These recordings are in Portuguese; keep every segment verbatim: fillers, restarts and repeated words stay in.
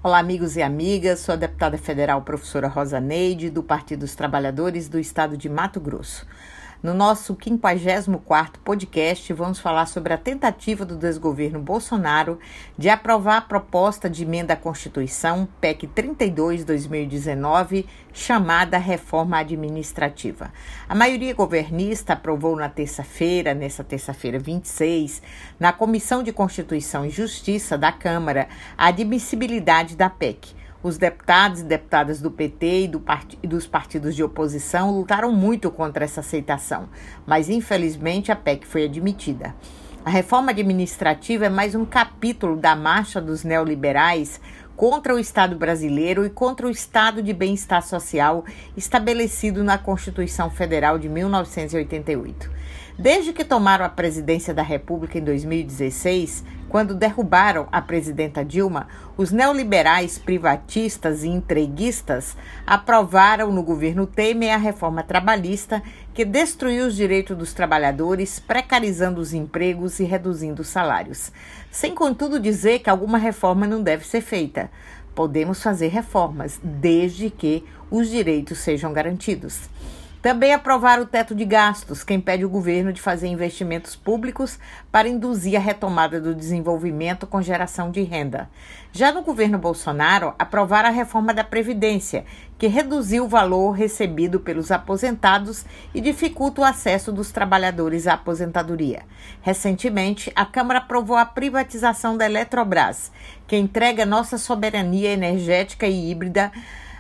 Olá, amigos e amigas, sou a deputada federal professora Rosa Neide, do Partido dos Trabalhadores do Estado de Mato Grosso. No nosso quinquagésimo quarto podcast, vamos falar sobre a tentativa do desgoverno Bolsonaro de aprovar a proposta de emenda à Constituição, P E C trinta e dois, dois mil e dezenove, chamada Reforma Administrativa. A maioria governista aprovou na terça-feira, nessa terça-feira vinte e seis, na Comissão de Constituição e Justiça da Câmara, a admissibilidade da P E C. Os deputados e deputadas do P T e, do part... e dos partidos de oposição lutaram muito contra essa aceitação, mas infelizmente a P E C foi admitida. A reforma administrativa é mais um capítulo da marcha dos neoliberais contra o Estado brasileiro e contra o Estado de bem-estar social estabelecido na Constituição Federal de mil novecentos e oitenta e oito. Desde que tomaram a presidência da República em dois mil e dezesseis, quando derrubaram a presidenta Dilma, os neoliberais privatistas e entreguistas aprovaram no governo Temer a reforma trabalhista que destruiu os direitos dos trabalhadores, precarizando os empregos e reduzindo os salários. Sem, contudo, dizer que alguma reforma não deve ser feita. Podemos fazer reformas, desde que os direitos sejam garantidos. Também aprovaram o teto de gastos, que impede o governo de fazer investimentos públicos para induzir a retomada do desenvolvimento com geração de renda. Já no governo Bolsonaro, aprovaram a reforma da Previdência, que reduziu o valor recebido pelos aposentados e dificulta o acesso dos trabalhadores à aposentadoria. Recentemente, a Câmara aprovou a privatização da Eletrobras, que entrega nossa soberania energética e híbrida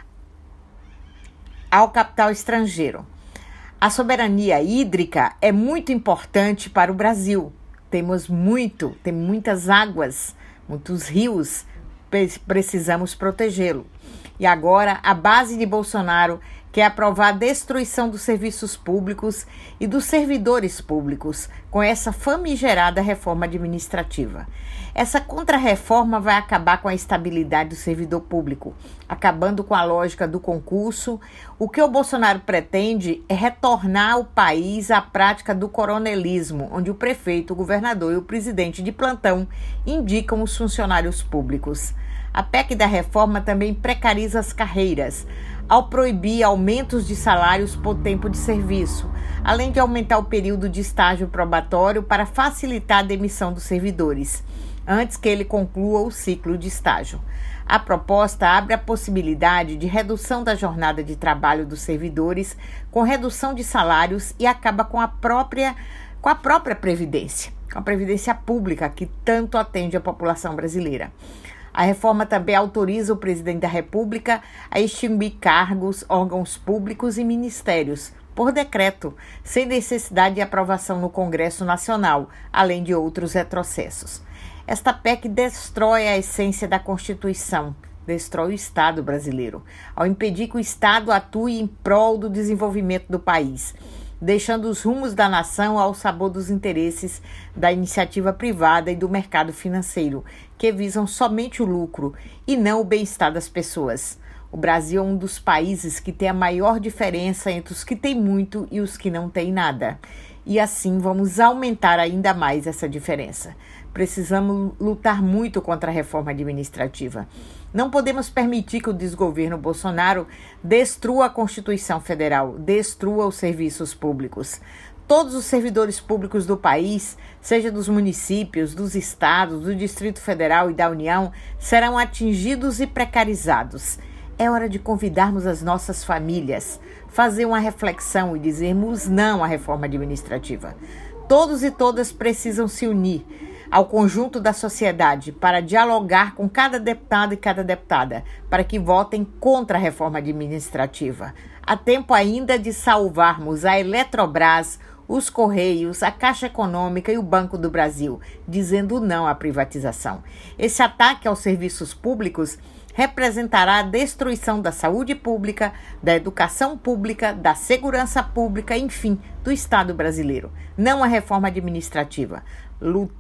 ao capital estrangeiro. A soberania hídrica é muito importante para o Brasil. Temos muito, tem muitas águas, muitos rios, precisamos protegê-lo. E agora a base de Bolsonaro quer aprovar a destruição dos serviços públicos e dos servidores públicos com essa famigerada reforma administrativa. Essa contra-reforma vai acabar com a estabilidade do servidor público, acabando com a lógica do concurso. O que o Bolsonaro pretende é retornar o país à prática do coronelismo, onde o prefeito, o governador e o presidente de plantão indicam os funcionários públicos. A P E C da reforma também precariza as carreiras, ao proibir aumentos de salários por tempo de serviço, além de aumentar o período de estágio probatório para facilitar a demissão dos servidores, antes que ele conclua o ciclo de estágio. A proposta abre a possibilidade de redução da jornada de trabalho dos servidores, com redução de salários e acaba com a própria, com a própria Previdência, com a Previdência Pública, que tanto atende a população brasileira. A reforma também autoriza o presidente da República a extinguir cargos, órgãos públicos e ministérios, por decreto, sem necessidade de aprovação no Congresso Nacional, além de outros retrocessos. Esta P E C destrói a essência da Constituição, destrói o Estado brasileiro, ao impedir que o Estado atue em prol do desenvolvimento do país, deixando os rumos da nação ao sabor dos interesses da iniciativa privada e do mercado financeiro, que visam somente o lucro e não o bem-estar das pessoas. O Brasil é um dos países que tem a maior diferença entre os que têm muito e os que não têm nada. E assim vamos aumentar ainda mais essa diferença. Precisamos lutar muito contra a reforma administrativa. Não podemos permitir que o desgoverno Bolsonaro destrua a Constituição Federal, destrua os serviços públicos. Todos os servidores públicos do país, seja dos municípios, dos estados, do Distrito Federal e da União, serão atingidos e precarizados. É hora de convidarmos as nossas famílias, fazer uma reflexão e dizermos não à reforma administrativa. Todos e todas precisam se unir ao conjunto da sociedade para dialogar com cada deputado e cada deputada, para que votem contra a reforma administrativa. Há tempo ainda de salvarmos a Eletrobras, os Correios, a Caixa Econômica e o Banco do Brasil, dizendo não à privatização. Esse ataque aos serviços públicos representará a destruição da saúde pública, da educação pública, da segurança pública, enfim, do Estado brasileiro. Não a reforma administrativa.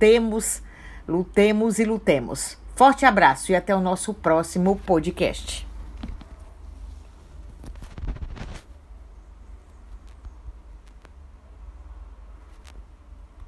Lutemos, lutemos e lutemos. Forte abraço e até o nosso próximo podcast.